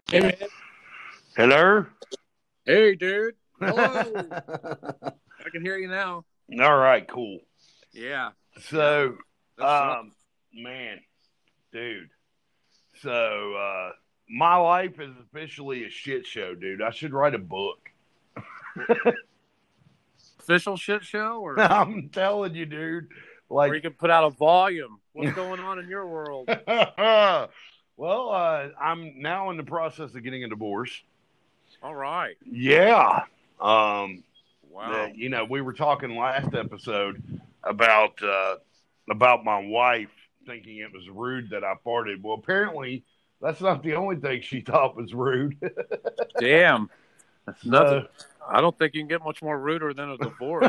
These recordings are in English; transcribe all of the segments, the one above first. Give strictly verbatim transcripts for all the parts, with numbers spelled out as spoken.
Hey, man. Hello? Hey, dude. Hello. All I can hear you now. right, cool. Yeah. Yeah. So, That sucks. um, man, dude. So, uh, my life is officially a shit show, dude. I should write a book. Official shit show, or I'm telling you, dude. or you Like, could put out a volume. What's going on in your world? well, uh, I'm now in the process of getting a divorce. All right. Yeah. Um, uh, Wow. you know, we were talking last episode about uh, about my wife thinking it was rude that I farted. Well, apparently that's not the only thing she thought was rude. Damn. Nothing. So, I don't think you can get much more ruder than a divorce.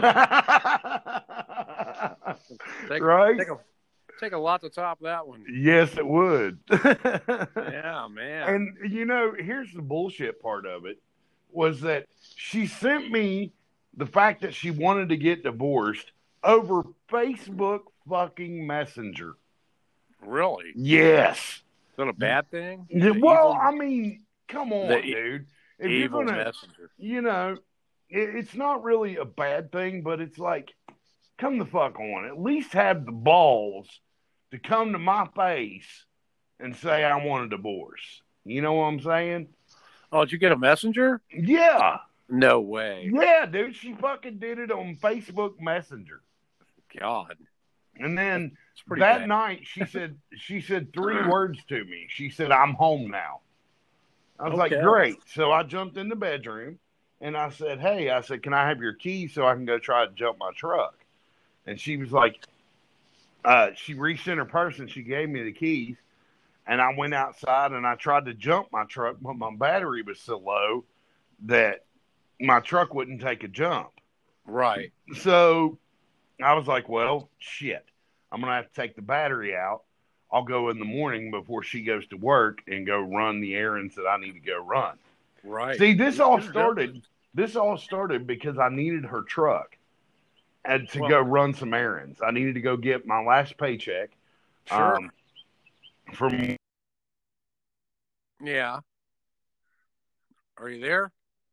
Take right? take a take a lot to top that one. Yes, it would. Yeah, man. And you know, here's the bullshit part of it was that she sent me the fact that she wanted to get divorced over Facebook fucking Messenger. Really? Yes. Is that a bad thing? Yeah, The well, evil, I mean, come the on, e- dude. If you're evil gonna, messenger. you know, it, it's not really a bad thing, but it's like, come the fuck on. At least have the balls to come to my face and say I want a divorce. You know what I'm saying? Oh, did you get a messenger? Yeah. No way. Yeah, dude. She fucking did it on Facebook Messenger. God, And then it's pretty that bad. night she said she said three words to me. She said, I'm home now. I was like, Okay. great. So I jumped in the bedroom and I said, hey, I said, can I have your keys so I can go try to jump my truck? And she was like, uh, she reached in her purse and she gave me the keys. And I went outside and I tried to jump my truck, but my battery was so low that my truck wouldn't take a jump. Right. So I was like, well, shit. I'm going to have to take the battery out. I'll go in the morning before she goes to work and go run the errands that I need to go run. Right. See, this You all should have done started. This all started because I needed her truck and to Well, go run some errands. I needed to go get my last paycheck. sure. Um, from Yeah. Are you there?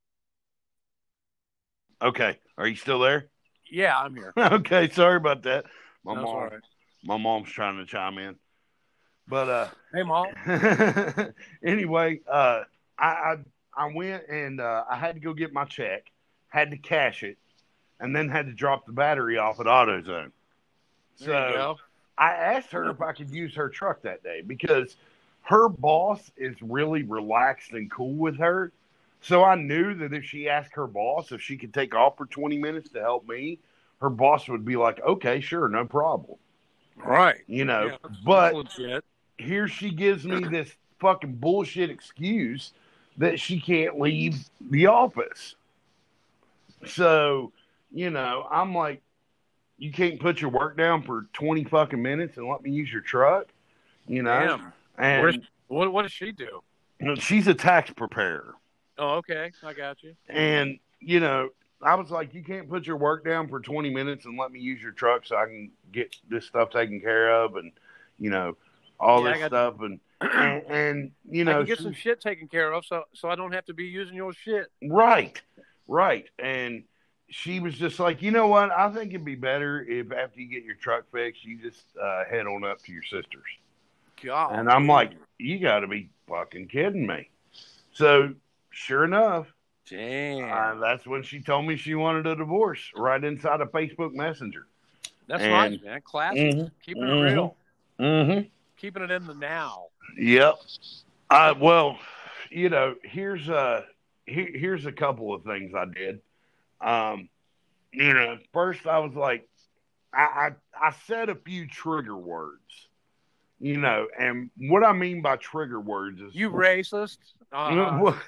okay, are you still there? Yeah, I'm here. Okay, sorry about that. My That's all mom, right. my mom's trying to chime in, but Hey, Mom. uh, anyway, uh, I, I I went and uh, I had to go get my check, had to cash it, and then had to drop the battery off at AutoZone. There you So go. I asked her if I could use her truck that day because her boss is really relaxed and cool with her. So I knew that if she asked her boss if she could take off for twenty minutes to help me, her boss would be like, okay, sure, no problem. Right. You know, Yeah, that's, that's but legit. here she gives me this fucking bullshit excuse that she can't leave the office. So, you know, I'm like, you can't put your work down for twenty fucking minutes and let me use your truck, you know? Damn. Where does, And what, what does she do? she's a tax preparer. Oh, okay. I got you. And, you know, I was like, you can't put your work down for twenty minutes and let me use your truck so I can get this stuff taken care of and, you know, all Yeah, I this got. stuff. And, and, and you I know, can get some she, shit taken care of, so so I don't have to be using your shit. right, right. And she was just like, you know what? I think it'd be better if after you get your truck fixed, you just uh, head on up to your sister's. God. And I'm like, you got to be fucking kidding me. So, sure enough, Damn. uh, that's when she told me she wanted a divorce right inside of Facebook Messenger. That's And nice, man. Classy. mm-hmm, Keeping it real. mm-hmm, mm-hmm. Keeping it in the now. Yep. I well, you know, here's a here, here's a couple of things I did. Um, you know, first I was like, I, I I said a few trigger words. You know, and what I mean by trigger words is You racist? Uh well,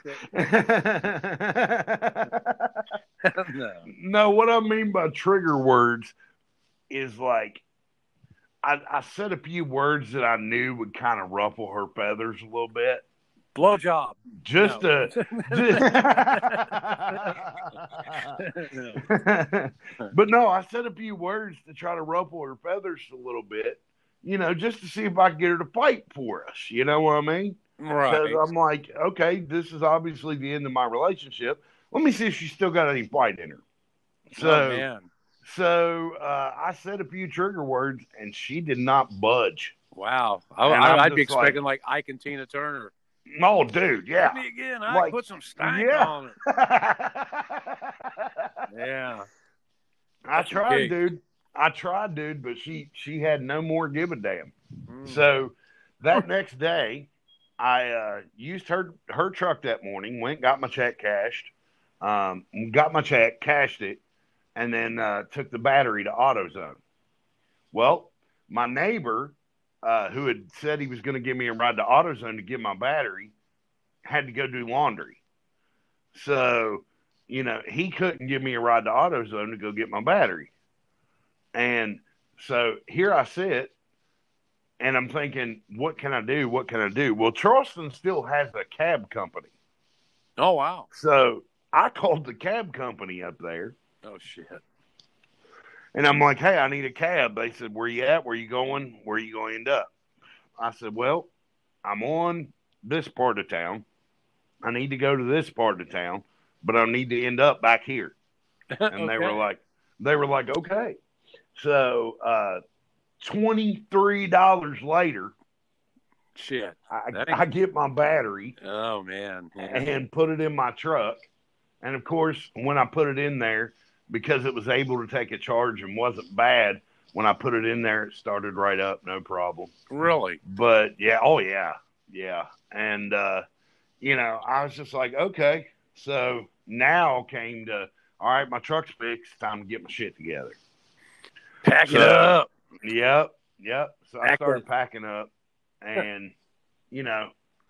no. no, what I mean by trigger words is like I, I said a few words that I knew would kind of ruffle her feathers a little bit. Blowjob. Just No. a, No. but no, I said a few words to try to ruffle her feathers a little bit, you know, just to see if I could get her to fight for us. You know what I mean? Right. I'm like, okay, this is obviously the end of my relationship. Let me see if she's still got any bite in her. So, oh, man. so uh, I said a few trigger words, and she did not budge. Wow. I, And I, I'm I'd be just like- expecting like, Ike and Tina Turner. Oh, dude, yeah. Hit me again. I Like, put some stank yeah. on it. Yeah. I That's a tried, gig. dude. I tried, dude, but she she had no more give a damn. Mm. So that next day, I uh, used her her truck that morning. Went got my check cashed, um, got my check, cashed it, and then uh, took the battery to AutoZone. Well, my neighbor, uh, who had said he was going to give me a ride to AutoZone to get my battery, had to go do laundry. So, you know, he couldn't give me a ride to AutoZone to go get my battery. And so here I sit, and I'm thinking, what can I do? What can I do? Well, Charleston still has a cab company. Oh, wow. So I called the cab company up there. Oh, shit. And I'm like, hey, I need a cab. They said, where you at? Where you going? Where you going to end up? I said, well, I'm on this part of town. I need to go to this part of town, but I need to end up back here. And okay. they were like, they were like, okay. So uh, twenty-three dollars later, shit. I, That- I get my battery Oh, man. Yeah. and put it in my truck. And of course, when I put it in there, because it was able to take a charge and wasn't bad, when I put it in there, it started right up, no problem. Really? But yeah, oh yeah, yeah. And, uh, you know, I was just like, okay. So now came to, all right, my truck's fixed, time to get my shit together. Pack So- it up. Yep, yep. So I Pack started it. packing up, and you know,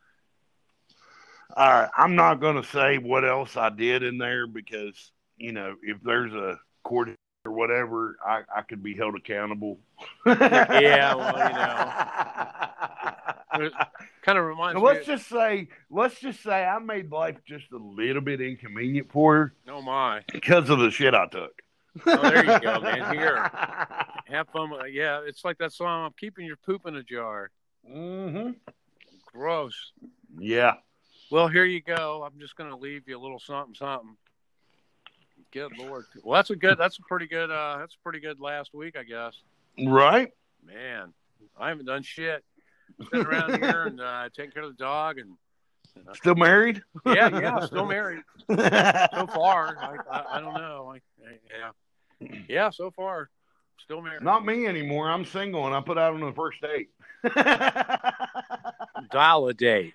uh, I'm not going to say what else I did in there because you know, if there's a court or whatever, I, I could be held accountable. Yeah, well, you know. It kind of reminds Now, me. let's just say, let's just say, I made life just a little bit inconvenient for her Oh, my. because of the shit I took. Oh, there you go, man. Here. Have fun. with- Yeah, it's like that song, I'm keeping your poop in a jar. Mm-hmm. Gross. Yeah. Well, here you go. I'm just going to leave you a little something, something. Good Lord. Well, that's a good, that's a pretty good, uh, that's a pretty good last week, I guess. Right. Man, I haven't done shit. Sitting around here and uh, taking care of the dog. And uh, Still married? yeah, yeah, still married. So far, I, I, I don't know. I, I, yeah. Yeah, so far, still married. Not me anymore. I'm single, and I put out on the first date. Dial a date.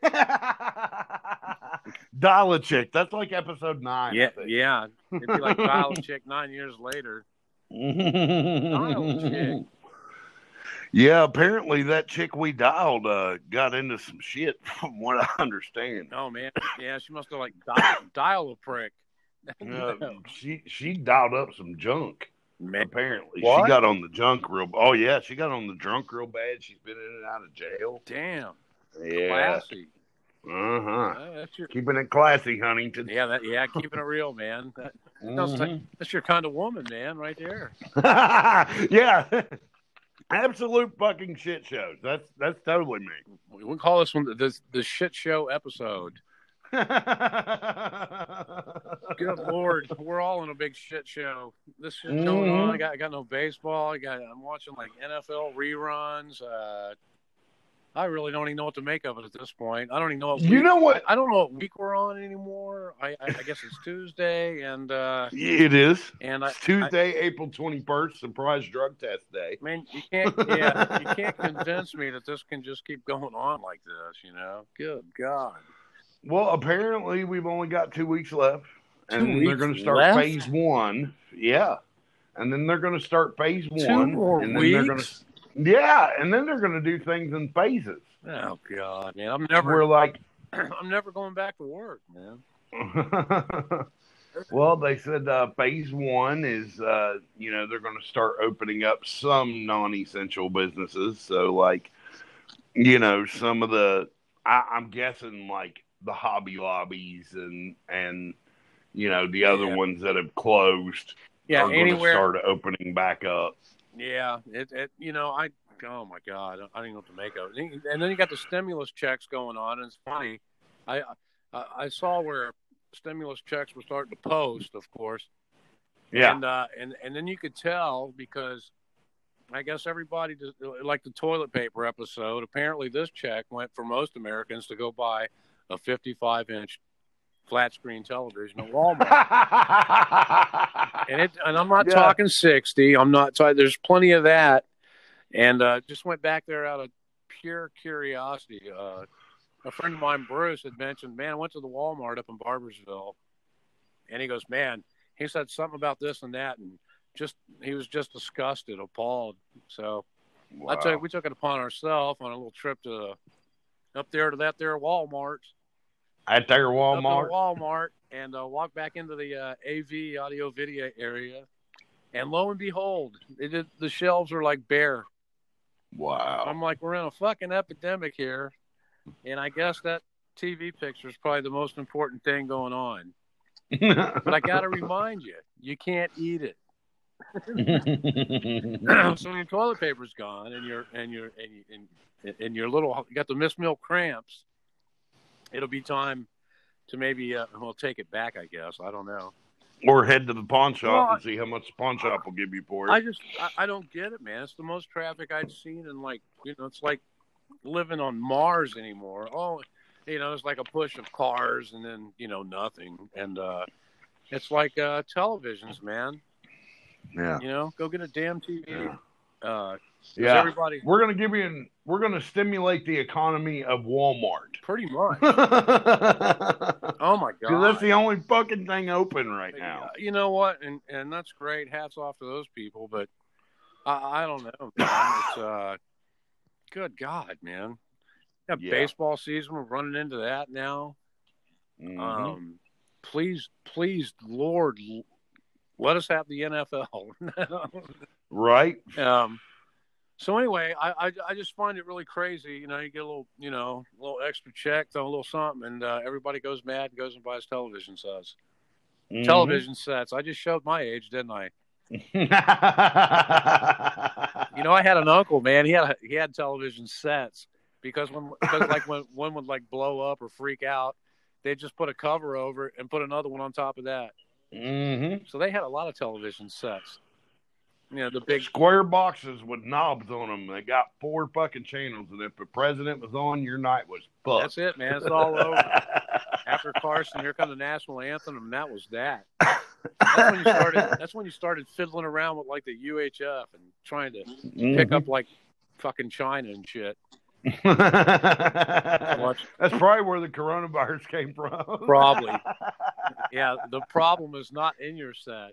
Dial a chick. That's like episode nine. Yeah, I think. yeah. It'd be like dial a chick nine years later. Dial a chick. Yeah, apparently that chick we dialed uh, got into some shit, from what I understand. Oh man, yeah, she must have like dial, dial a prick. Uh, she she dialed up some junk. Man, Apparently, What? she got on the junk real. Oh yeah, she got on the drunk real bad. She's been in and out of jail. damn, Yeah. classy. Uh huh. Uh, that's your, Keeping it classy, Huntington. yeah, that, yeah, keeping it real, man. That, sounds like- that's your kind of woman, man, right there. Yeah. Absolute fucking shit shows. That's that's totally me. We we call this one the the, the shit show episode. Good Lord, we're all in a big shit show. This shit going on. I got I got no baseball. I got I'm watching like N F L reruns. Uh, I really don't even know what to make of it at this point. I don't even know what You week, know what? I don't know what week we're on anymore. I I, I guess it's Tuesday, and uh, It is. and I, It's Tuesday, April twenty-first, surprise drug test day. I mean, you can't yeah you can't convince me that this can just keep going on like this. You know, good God. Well, apparently we've only got two weeks left, and Two then they're weeks going to start left? phase one. Yeah, and then they're going to start phase Two one. more and then they're weeks? Gonna, yeah, and then they're going to do things in phases. Oh God, man! I'm never We're like, I'm never going back to work, man. well, they said uh, phase one is, uh, you know, they're going to start opening up some non-essential businesses. So, like, you know, some of the, I, I'm guessing, like the Hobby Lobbies and and you know the other Yeah. ones that have closed Yeah, are going to anywhere. start opening back up. Yeah, it, it. You know, I oh my God, I don't even know what to make of it. And then you got the stimulus checks going on, and it's funny. I I, I saw where stimulus checks were starting to post, of course. Yeah. And uh, and and then you could tell because I guess everybody just, like the toilet paper episode. Apparently, this check went for most Americans to go buy a fifty-five inch flat screen television at Walmart. and it and I'm not yeah. talking sixty. I'm not talking. There's plenty of that. And uh, just went back there out of pure curiosity. Uh, a friend of mine, Bruce, had mentioned, man, I went to the Walmart up in Barbersville, and he goes, man. He said something about this and that, and just he was just disgusted, appalled. So wow. I took we took it upon ourselves on a little trip to up there to that there Walmart. At their Walmart. Up to Walmart, and uh, walked back into the uh, A V audio video area, and lo and behold, it did, the shelves were like bare. Wow! I'm like, we're in a fucking epidemic here, and I guess that T V picture is probably the most important thing going on. But I got to remind you, you can't eat it. So your toilet paper's gone, and your and your and, you, and, and your little you got the Miss Milk cramps. It'll be time to maybe uh, we'll take it back. I guess I don't know. Or head to the pawn shop well, and see how much the pawn shop will give you for it. I just I, I don't get it, man. It's the most traffic I've seen, and like you know, it's like living on Mars anymore. Oh. You know, it's like a push of cars and then, you know, nothing. And uh, it's like uh, televisions, man. Yeah. You know, go get a damn T V. Yeah. Uh, yeah. Everybody... We're going to give you an, we're going to stimulate the economy of Walmart. Pretty much. Oh, my God. Because that's the only fucking thing open right now. You know what? And and that's great. Hats off to those people. But I, I don't know, man. It's, uh, good God, man. Yeah, yeah, baseball season. We're running into that now. Mm-hmm. Um, please, please, Lord, let us have the N F L. Right. Um. So anyway, I, I I just find it really crazy. You know, you get a little, you know, a little extra check, throw a little something, and uh, everybody goes mad and goes and buys television sets. Mm-hmm. Television sets. I just showed my age, didn't I? You know, I had an uncle, man. He had he had television sets. Because when, because like when one would like blow up or freak out, they'd just put a cover over it and put another one on top of that. Mm-hmm. So they had a lot of television sets. You know, the big square boxes with knobs on them. They got four fucking channels, and if the president was on, your night was fucked. That's it, man. It's all over. After Carson, here comes the national anthem, and that was that. That's when you started. That's when you started fiddling around with like the U H F and trying to mm-hmm. pick up like fucking China and shit. That's probably where the coronavirus came from. Probably. Yeah, the problem is not in your set.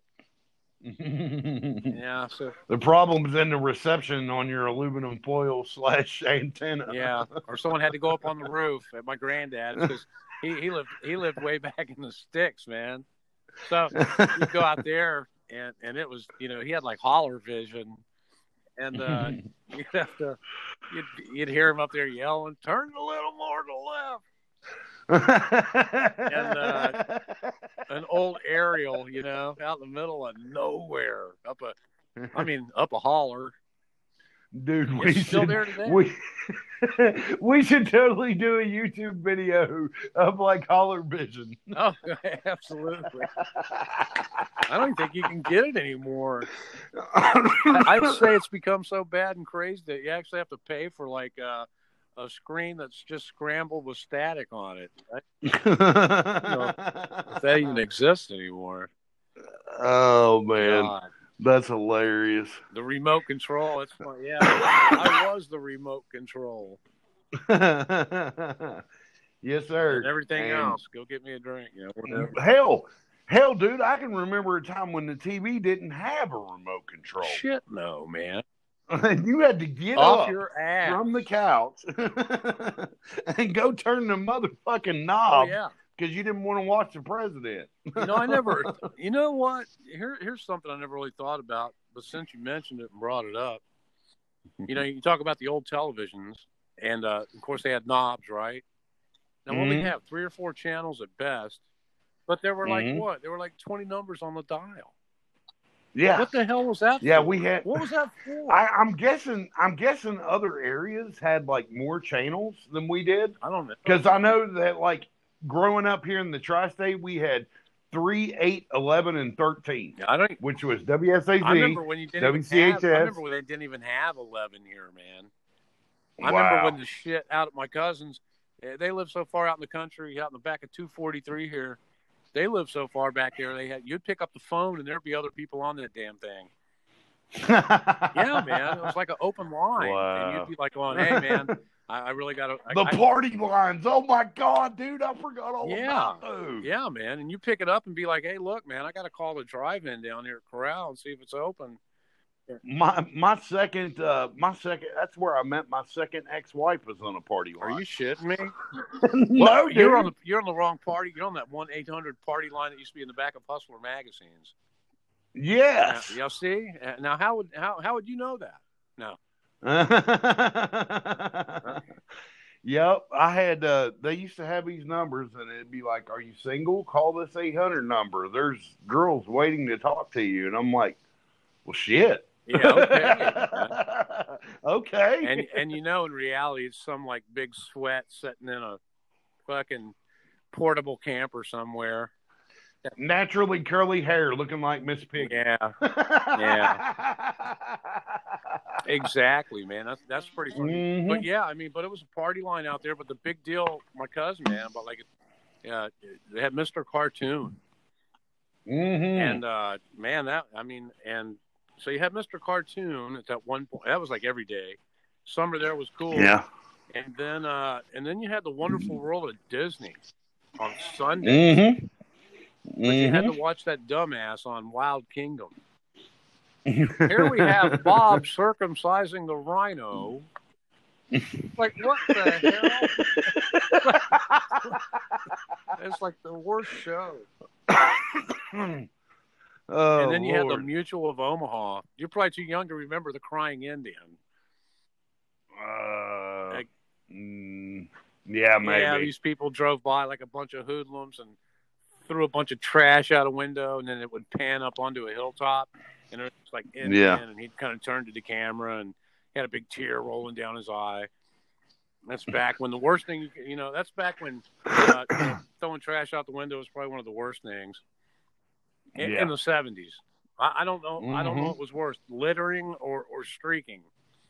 Yeah, so the problem is in the reception on your aluminum foil slash antenna. Yeah, or someone had to go up on the roof at my granddad's because he, he lived he lived way back in the sticks, man. So you go out there and and it was, you know, he had like holler vision. And uh, you'd have to, you'd, you'd hear him up there yelling, "Turn a little more to the left." And uh, an old aerial, you know, out in the middle of nowhere, up a, I mean, up a holler. Dude, we it's still should, there today. We, we should totally do a YouTube video of like holler vision. Oh, absolutely. I don't think you can get it anymore. I'd say it's become so bad and crazy that you actually have to pay for like uh, a screen that's just scrambled with static on it. Right? You know, if that even exists anymore. Oh, man. God. That's hilarious. The remote control. It's fun. Yeah, I was the remote control. Yes, sir. And everything and else. Go get me a drink. You know, whatever. Hell, hell, dude, I can remember a time when the T V didn't have a remote control. Shit, no, man. You had to get off up your ass from the couch and go turn the motherfucking knob. Oh, yeah. Because you didn't want to watch the president. You know, I never, you know what? Here, here's something I never really thought about, but since you mentioned it and brought it up, you know, you talk about the old televisions, and uh, of course they had knobs, right? Now, what mm-hmm. we have, three or four channels at best, but there were like mm-hmm. what? There were like twenty numbers on the dial. Yeah. What the hell was that? Yeah, for? we had. What was that for? I, I'm guessing. I'm guessing other areas had like more channels than we did. I don't know. Because I know that like growing up here in the tri-state, we had three, eight, eleven, and thirteen. Yeah, I don't. Which was W S A Z. I remember when you didn't W C H S. even have. I remember when they didn't even have eleven here, man. I Wow. remember when the shit out at my cousins. They live so far out in the country, out in the back of two forty-three here. They live so far back there. They had you'd pick up the phone and there'd be other people on that damn thing. Yeah, man, it was like an open line, Wow. and you'd be like, "Going, hey, man, I, I really got to." The party lines. Oh my God, dude, I forgot all yeah, about those. Yeah, man, and you pick it up and be like, "Hey, look, man, I got to call the drive-in down here at Corral and see if it's open." My my second uh, my second that's where I met my second ex-wife was on a party line. Are you shitting me? No, well, dude. you're on the you're on the wrong party. You're on that one eight hundred party line that used to be in the back of Hustler magazines. Yes. Now, you see? Now, how would how how would you know that? No. Yep, I had. Uh, they used to have these numbers, and it'd be like, "Are you single? Call this eight hundred number. There's girls waiting to talk to you." And I'm like, "Well, shit." Yeah. Okay. Okay. And and you know, in reality, it's some like big sweat sitting in a fucking portable camper somewhere. Naturally curly hair, looking like Miss Piggy. Yeah. Yeah. Exactly, man. That's that's pretty funny. Mm-hmm. But yeah, I mean, but it was a party line out there. But the big deal, my cousin, man, but like, yeah, they had Mister Cartoon, Mm-hmm. and uh, man, that I mean, and so you had Mister Cartoon at that one point. That was like every day. Summer there was cool. Yeah. And then uh, and then you had the Wonderful World of Disney on Sunday. Mm-hmm. But you had to watch that dumbass on Wild Kingdom. Here we have Bob circumcising the rhino. Like, what the hell? It's like the worst show. Oh, and then you Lord. had the Mutual of Omaha. You're probably too young to remember the Crying Indian. Uh, Like, mm, yeah, maybe. yeah, these people drove by like a bunch of hoodlums and threw a bunch of trash out a window, and then it would pan up onto a hilltop, and it was like in, Yeah. and he'd kind of turn to the camera and he had a big tear rolling down his eye. That's back when the worst thing, you, can- you know, that's back when uh, you know, throwing trash out the window was probably one of the worst things in, Yeah. in the seventies. I, I don't know. I don't know Mhm. what was worse, littering or, or streaking.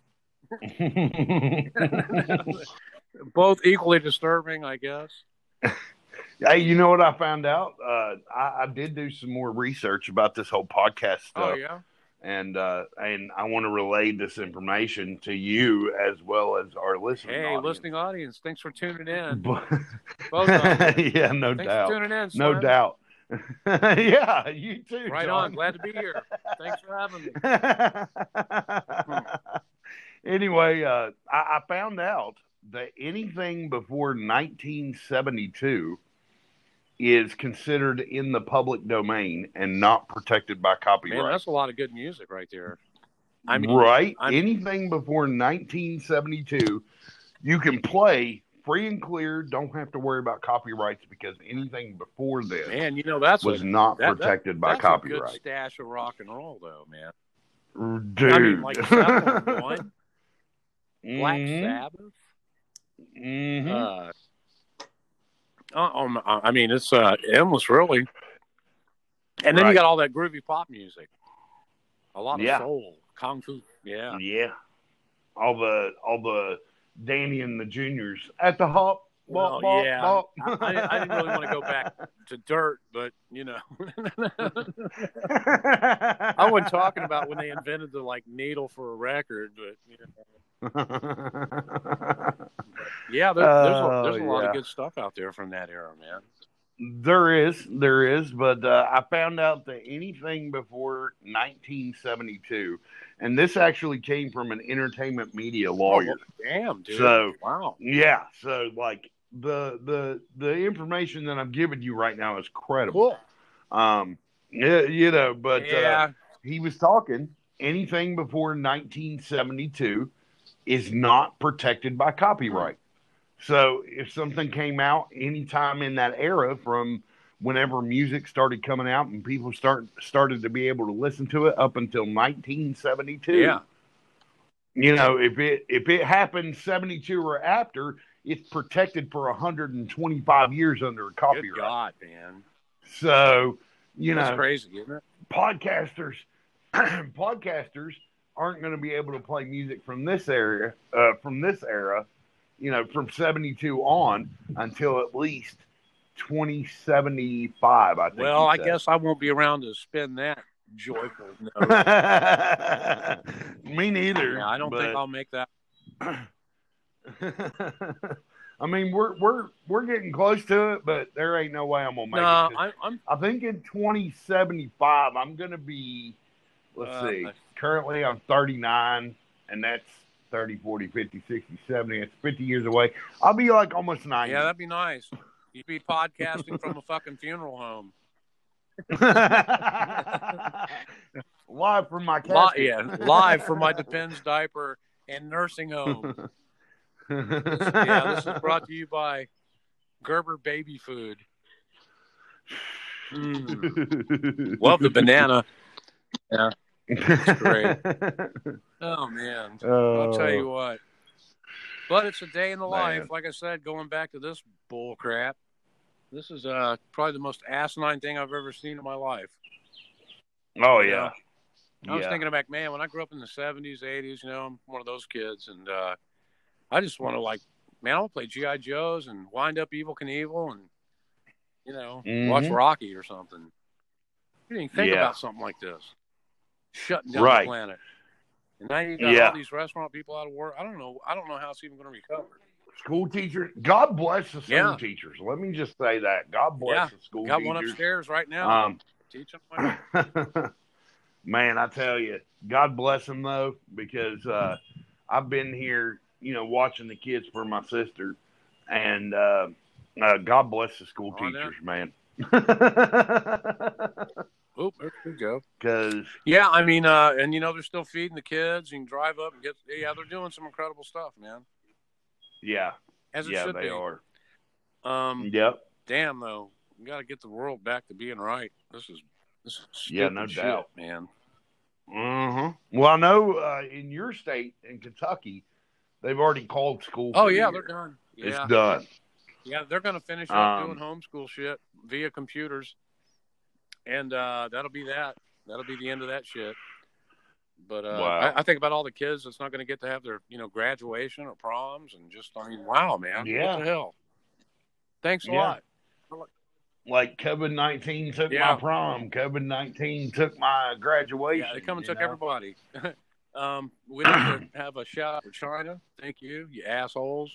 Both equally disturbing, I guess. Hey, you know what I found out? Uh, I, I did do some more research about this whole podcast stuff. Oh, yeah? And uh, and I want to relay this information to you as well as our listening Hey, audience. listening audience, thanks for tuning in. But- Both of you. yeah, no Thanks doubt. for tuning in, No sir. doubt. Yeah, you too. Right John. on. Glad to be here. Thanks for having me. Anyway, uh, I, I found out that anything before nineteen seventy-two is considered in the public domain and not protected by copyright. Man, that's a lot of good music right there. I mean, right? I'm- Anything before nineteen seventy-two, you can play free and clear. Don't have to worry about copyrights because anything before this man, you know that's was a, not that- that- protected by that's a good copyright. stash of rock and roll, though, man. Dude, I mean, like Zeppelin one, Black Mhm. Sabbath. Mhm. Uh, oh, oh, I mean, it's uh, endless, really. And then Right. you got all that groovy pop music, a lot of Yeah. soul, kung fu. Yeah, Yeah. All the all the Danny and the Juniors at the hop. Well, bop, bop, yeah. bop. I, I didn't really want to go back to dirt, but you know, I wasn't talking about when they invented the like needle for a record, but you know. Yeah, there, there's a, there's a Oh, lot yeah. of good stuff out there from that era, man. There is, there is, but uh, I found out that anything before nineteen seventy-two, and this actually came from an entertainment media lawyer. Oh, damn, dude! So- wow. Yeah, so like the the the information that I'm giving you right now is credible. Cool. Um, yeah, you know, but uh, yeah, he was talking anything before nineteen seventy-two is not protected by copyright. So if something came out anytime in that era from whenever music started coming out and people start started to be able to listen to it up until nineteen seventy-two. Yeah. You know, if it if it happened seventy-two or after, it's protected for one hundred twenty-five years under a copyright. Good God, man. So, you That's know, crazy, isn't it? Podcasters podcasters aren't going to be able to play music from this area uh, from this era, you know, from seventy-two on until at least twenty seventy-five, I think. Well, I guess I won't be around to spin that joyful note. Me neither. Yeah, I don't but... think I'll make that. I mean, we're we're we're getting close to it, but there ain't no way I'm gonna make no, it. I, I'm. I think in twenty seventy-five, I'm gonna be. Let's uh, see. Currently, I'm thirty-nine, and that's thirty, forty, fifty, sixty, seventy. It's fifty years away. I'll be like almost ninety. Yeah, that'd be nice. You'd be podcasting from a fucking funeral home. Live from my casket. Li- yeah, live from my Depends diaper and nursing home. This, yeah, this is brought to you by Gerber Baby Food. Mm. Love the banana. Yeah, it's great. Oh, man. Oh. I'll tell you what. But it's a day in the man. life. Like I said, going back to this bull crap, this is uh, probably the most asinine thing I've ever seen in my life. Oh, yeah. You know, I was yeah. thinking back, man, when I grew up in the seventies, eighties, you know, I'm one of those kids, and uh, I just want to, like, man, I want to play G I. Joes and wind up Evel Knievel and, you know, mm-hmm. watch Rocky or something. You didn't even think yeah. about something like this. Shutting down right. the planet. And now you got yeah. all these restaurant people out of work. I don't know. I don't know how it's even going to recover. School teachers. God bless the school yeah. teachers. Let me just say that. God bless yeah. the school got teachers. Got one upstairs right now. Um, Teach them. Man, I tell you, God bless them, though, because uh, I've been here, you know, watching the kids for my sister. And uh, uh, God bless the school oh, teachers, man. Oh, there we go. Because yeah, I mean, uh, and you know, they're still feeding the kids. You can drive up and get. Yeah, they're doing some incredible stuff, man. Yeah, as it yeah, should they be. are. Um, yep. Damn, though, we got to get the world back to being right. This is this is yeah, no shit, doubt, man. Mm-hmm. Well, I know uh, in your state, in Kentucky, they've already called school. Oh for yeah, the they're done. Yeah. It's done. Yeah, they're going to finish up um, doing homeschool shit via computers. And uh, that'll be that. That'll be the end of that shit. But uh, wow. I, I think about all the kids that's not going to get to have their, you know, graduation or proms, and just, I mean, wow, man, yeah. what the hell? Thanks a yeah. lot. Like COVID nineteen took yeah. my prom. COVID nineteen took my graduation. Yeah, they come and took know? everybody. um, we have to have a shout out for China. Thank you, you assholes.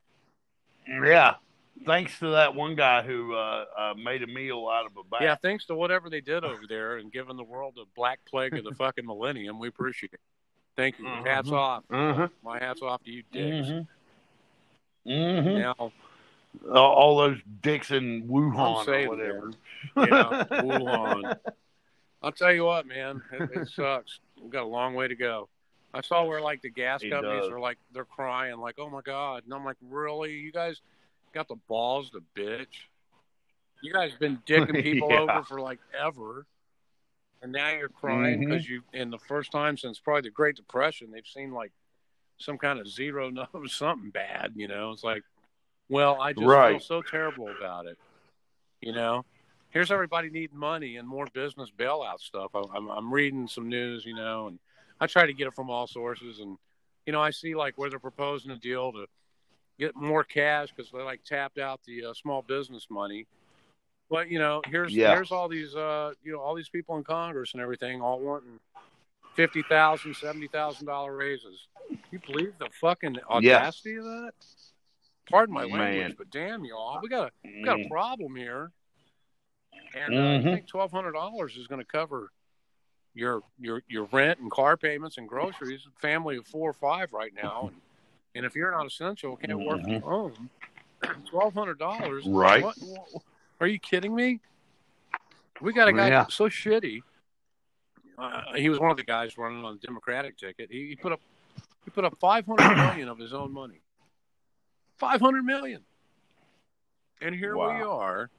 Yeah. Thanks to that one guy who uh, uh, made a meal out of a bat. Yeah, thanks to whatever they did over there and giving the world the black plague of the fucking millennium. We appreciate it. Thank you. Mm-hmm. Hats off. Mm-hmm. My hat's off to you dicks. Mm-hmm. Mm-hmm. Now, uh, all those dicks in Wuhan saying, or whatever. Yeah, Wuhan. I'll tell you what, man. It, it sucks. We've got a long way to go. I saw where, like, the gas It companies does. are, like, they're crying, like, oh, my God. And I'm like, really? You guys got the balls to bitch? You guys been dicking people yeah. over for, like, ever. And now you're crying because mm-hmm. you, in the first time since probably the Great Depression, they've seen, like, some kind of zero number, something bad, you know? It's like, well, I just right. feel so terrible about it, you know? Here's everybody needing money and more business bailout stuff. I'm, I'm reading some news, you know, and I try to get it from all sources. And, you know, I see, like, where they're proposing a deal to get more cash because they, like, tapped out the uh, small business money. But, you know, here's yeah. here's all these, uh, you know, all these people in Congress and everything all wanting fifty thousand dollars, seventy thousand dollars raises. Can you believe the fucking audacity yeah. of that? Pardon my Man. language, but damn y'all, we got a we got a problem here. And uh, mm-hmm. I think twelve hundred dollars is going to cover your your your rent and car payments and groceries. A family of four or five right now, and, and if you're not essential, can't mm-hmm. work from home. Twelve hundred dollars, right? What, what, are you kidding me? We got a guy yeah. so shitty. Uh, he was one of the guys running on the Democratic ticket. He, he put up he put up five hundred million of his own money. Five hundred million, and here wow. we are.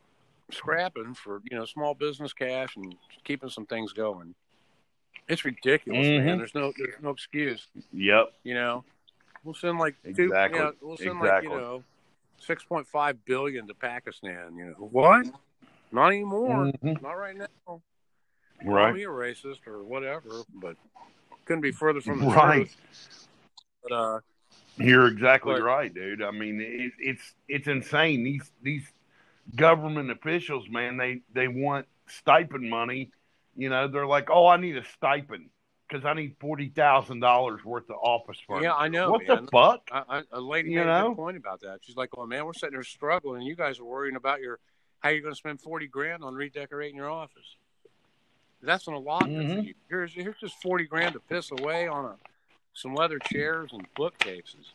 scrapping for, you know, small business cash and keeping some things going. It's ridiculous, mm-hmm. man. There's no there's no excuse. Yep. You know, we'll send like two, exactly. you know, we'll send exactly. like, you know, six point five billion to Pakistan. You know what? Not anymore. Mm-hmm. Not right now. Right. Call me a racist or whatever, but couldn't be further from the right. truth. But uh, you're exactly but, right, dude. I mean, it, it's it's insane. These these government officials, man, they they want stipend money. You know, they're like, oh, I need a stipend because I need forty thousand dollars worth of office furniture. Yeah, I know. What man. the fuck? I, I, a lady you made know? a good point about that. She's like, "Well, man, we're sitting here struggling, and you guys are worrying about your how you're going to spend forty grand on redecorating your office. That's an allotment mm-hmm. for you. Here's here's just forty grand to piss away on a, some leather chairs and bookcases.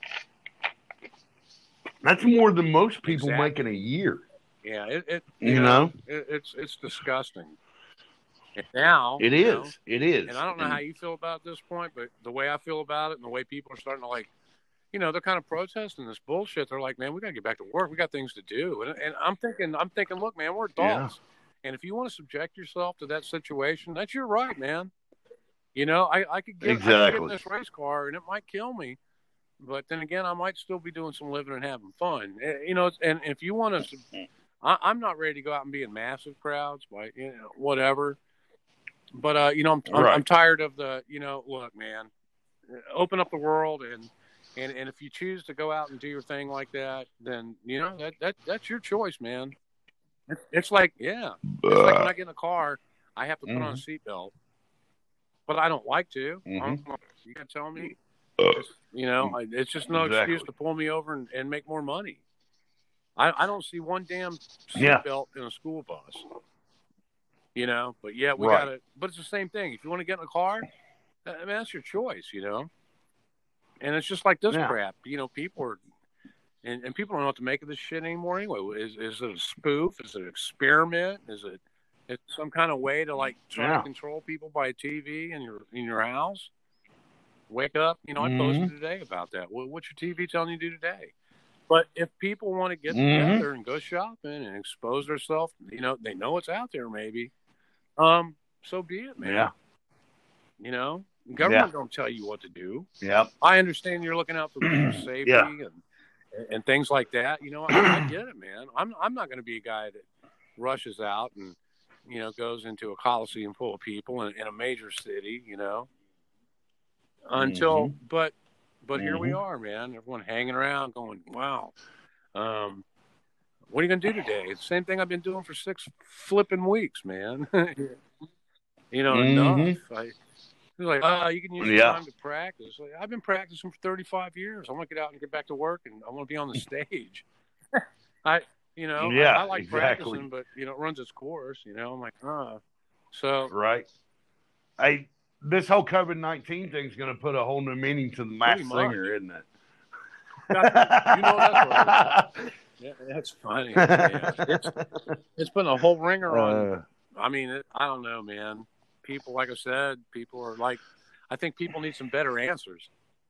That's more than most people exactly. make in a year. Yeah, it, it you, you know, know it, it's it's disgusting. And now it is, know, it is. And I don't know and, how you feel about this point, but the way I feel about it, and the way people are starting to like, you know, they're kind of protesting this bullshit. They're like, man, we got to get back to work. We got things to do. And, and I'm thinking, I'm thinking, look, man, we're adults, yeah. and if you want to subject yourself to that situation, that's your right, man. You know, I, I could get, exactly. I could get in this race car, and it might kill me. But then again, I might still be doing some living and having fun. You know, and if you want to, I, I'm not ready to go out and be in massive crowds, like, you know, whatever. But, uh, you know, I'm, I'm, right. I'm tired of the, you know, look, man, open up the world. And, and, and if you choose to go out and do your thing like that, then, you know, that, that that's your choice, man. It's, it's like, yeah, it's like when I get in a car, I have to put mm-hmm. on a seatbelt, but I don't like to. Mm-hmm. You can tell me. It's, you know, it's just no exactly. excuse to pull me over and, and make more money. I, I don't see one damn yeah. seatbelt in a school bus. You know, but yeah, we right. got to. But it's the same thing. If you want to get in a car, I mean, that's your choice. You know, and it's just like this yeah. crap. You know, people are, and, and people don't know what to make of this shit anymore. Anyway, is is it a spoof? Is it an experiment? Is it it's some kind of way to like try yeah. to control people by T V in your in your house? Wake up. You know, I mm-hmm. posted today about that. Well, what's your T V telling you to do today? But if people want to get mm-hmm. together and go shopping and expose themselves, you know, they know it's out there maybe. Um, so be it, man. Yeah. You know, government yeah. don't tell you what to do. Yeah. I understand you're looking out for people's safety yeah. and and things like that. You know, I, I get it, man. I'm I'm not going to be a guy that rushes out and, you know, goes into a coliseum full of people in, in a major city, you know. Until, mm-hmm. but, but mm-hmm. here we are, man. Everyone hanging around, going, "Wow, um, what are you gonna do today?" It's the same thing I've been doing for six flipping weeks, man. you know, mm-hmm. enough. I was like, "Oh, you can use yeah. time to practice." Like, I've been practicing for thirty-five years. I want to get out and get back to work, and I want to be on the stage. I, you know, yeah, I, I like exactly. practicing, but you know, it runs its course. You know, I'm like, ah, so right. I. This whole COVID nineteen thing is going to put a whole new meaning to the Masked Singer, isn't it? You know that's right. Yeah, that's funny. Yeah. It's, it's been a whole ringer on. Uh, I mean, it, I don't know, man. People, like I said, people are like, I think people need some better answers.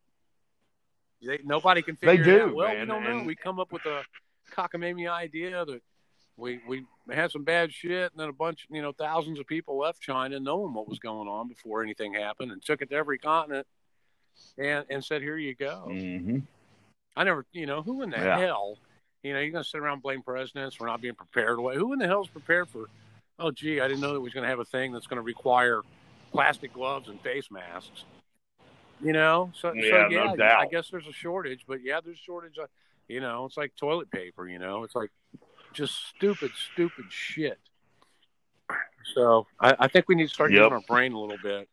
They, nobody can figure they do, it out. Well, man, we don't know. and... We come up with a cockamamie idea that we we had some bad shit, and then a bunch, you know, thousands of people left China knowing what was going on before anything happened, and took it to every continent, and and said, "Here you go." Mm-hmm. I never, you know, who in the yeah. hell, you know, you're going to sit around and blame presidents for not being prepared. Who in the hell is prepared for? Oh, gee, I didn't know that we was going to have a thing that's going to require plastic gloves and face masks. You know, so yeah, so, yeah no doubt. I guess there's a shortage, but yeah, there's a shortage. Of, you know, it's like toilet paper. You know, it's like. Just stupid, stupid shit. So I, I think we need to start yep. using our brain a little bit.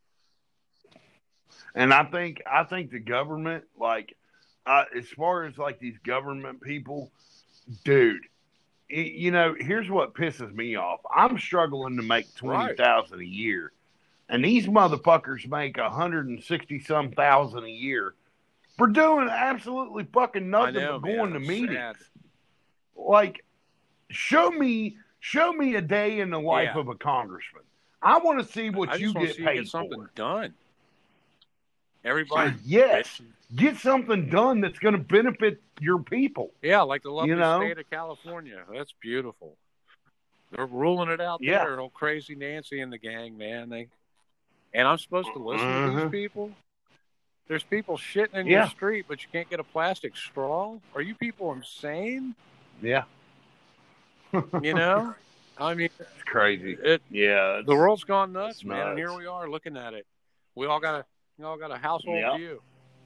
And I think I think the government, like, uh, as far as like these government people, dude, it, you know, here's what pisses me off. I'm struggling to make twenty thousand right. a year, and these motherfuckers make a hundred and sixty some thousand a year for doing absolutely fucking nothing know, but going man, to meetings. Sad. Like. Show me, show me a day in the life yeah. of a congressman. I want to see what I you get see paid you get something for. done. Everybody, yes, get something done that's going to benefit your people. Yeah, like the lovely you know? state of California. That's beautiful. They're ruling it out Yeah. there. Old Crazy Nancy and the gang, man. They and I'm supposed to listen Uh-huh. to these people. There's people shitting in Yeah. your street, but you can't get a plastic straw. Are you people insane? Yeah. You know, I mean, It's crazy. it. Yeah. The world's gone nuts, it's man, and here nuts. we are looking at it. We all got a, we all got a household Yep. view.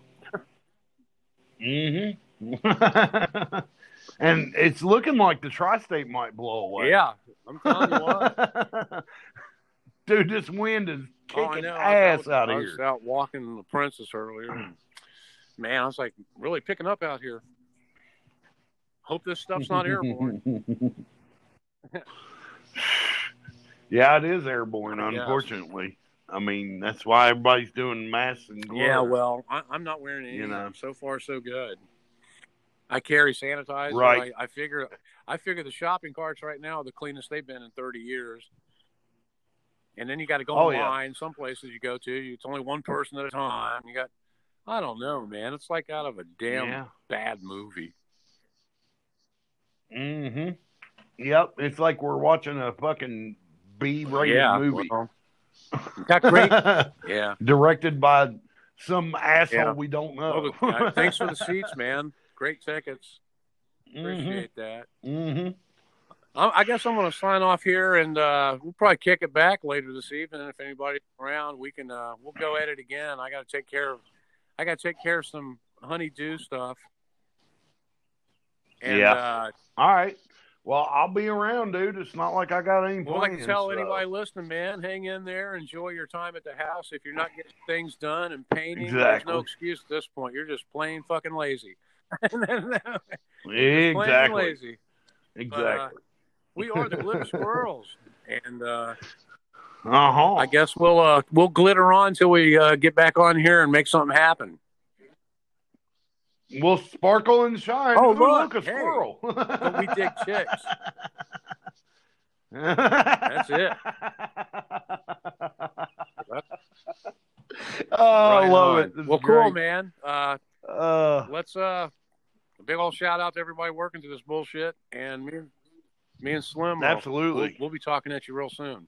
Mm-hmm. And it's looking like the tri-state might blow away. Yeah, I'm telling you what. Dude, this wind is Oh, I kicking know. I ass was, out I of was here. out walking the Princess earlier. And, man, I was like, really picking up out here. Hope this stuff's not airborne. Yeah, it is airborne, I guess. unfortunately. I mean, that's why everybody's doing masks and gloves. Yeah, well, I, I'm not wearing any. You know. So far, so good. I carry sanitizer. Right. I, I figure, I figure the shopping carts right now are the cleanest they've been in thirty years. And then you got to go Oh, online. Some places you go to, it's only one person at a time. You got, I don't know, man. It's like out of a damn Yeah. bad movie. Mm-hmm. Yep, it's like we're watching a fucking B-rated Yeah, movie. well, got great. Yeah. Directed by some asshole Yeah. we don't Well, know. the, uh, thanks for the seats, man. Great tickets. Mhm. Appreciate that. Mm-hmm. I, I guess I'm going to sign off here, and uh, we'll probably kick it back later this evening. If anybody's around, we can. Uh, we'll go at it again. I got to take care of. I got to take care of some honeydew stuff. And, Yeah. Uh, All right. Well, I'll be around, dude. It's not like I got any well, I plans. can tell so. anybody listening, man, hang in there. Enjoy your time at the house. If you're not getting things done and painting, Exactly. there's no excuse at this point. You're just plain fucking lazy. Exactly. Plain lazy. Exactly. But, uh, we are the glitter squirrels, and uh, uh-huh. I guess we'll uh, we'll glitter on till we uh, get back on here and make something happen. We'll sparkle and shine. Oh, Ooh, look, look, a hey, squirrel. but we dig chicks. That's it. Oh, I Right love on. it. This is Well, cool, great. man. Uh, Uh, let's uh, a big old shout out to everybody working through this bullshit, and me, me and Slim. will- Absolutely. we'll, we'll be talking at you real soon.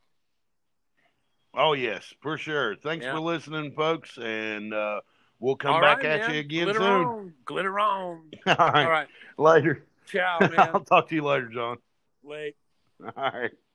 oh, yes, for sure. Thanks Yeah. for listening, folks, and uh, we'll come All back right, at man. you again Glitter soon. on, glitter on. All right. All right, Later. ciao, man. I'll talk to you later, John. Late. All right.